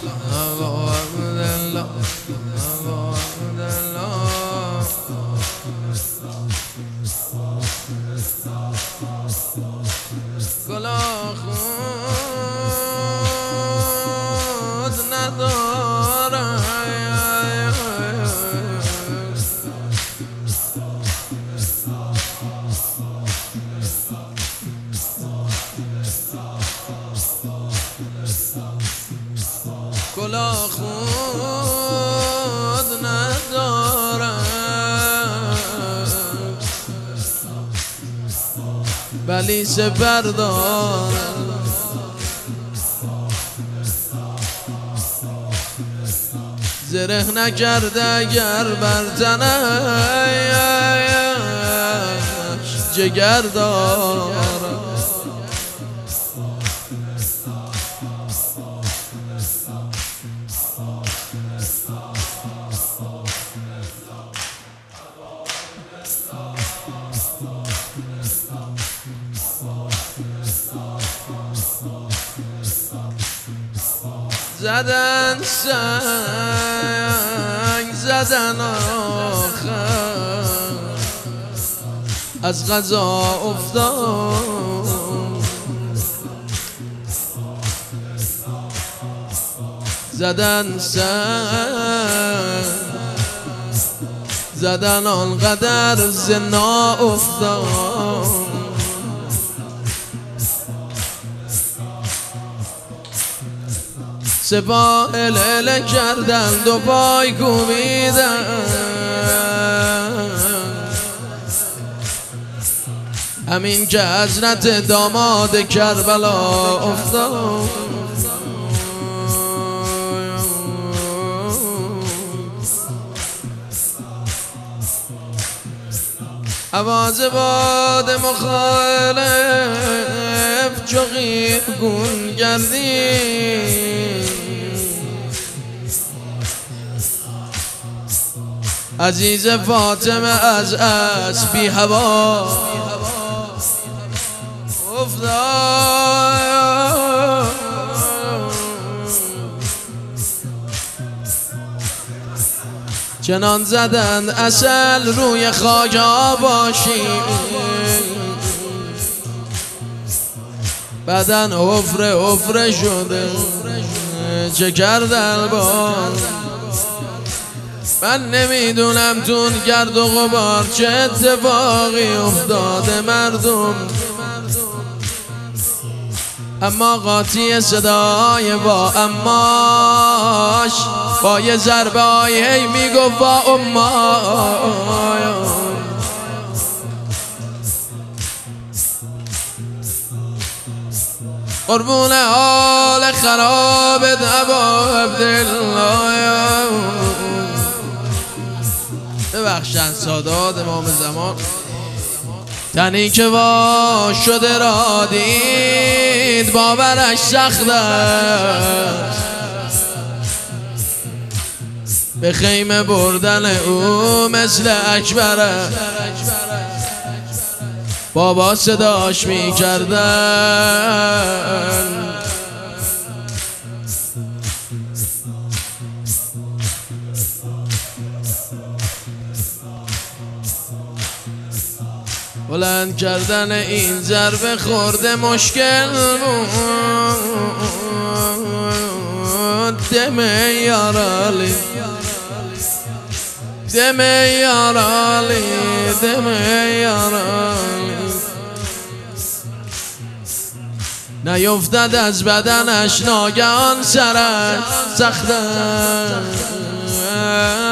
کلاه خود نداره کلاه خود نداره ولی سپر داره زره نکرده اگر بر تنش جگر داره زدن سنگ زدن آخر از قضا افتاد زدن سنگ زدن آنقدر زنا افتاد سپاه اله کردن دو پای کوبیدن همین که حضرت داماد کربلا افتاد آواز باد مخالف چغی گون گردید عزیز فاطمه از اسبی هوا افتاد چنان زدن اصل روی خاک باشی بدن حفره شده چه کردن با من نمیدونم تون گرد و غبار چه اتفاقی افتاده مردم اما قاطی صدای با اماش با یه ضربای هی میگفت با اما قربون حال خراب ابا عبدالله ببخشن سادات امام زمان تنی که وا شده را دید باورش سخت است به خیمه بردن او مثل اکبر بابا صداش میکردن بلند کردن این ضربه خورده مشکل بود دم یارالی دم یارالی دم یارالی نیفتد از بدنش ناگهان سرش سخت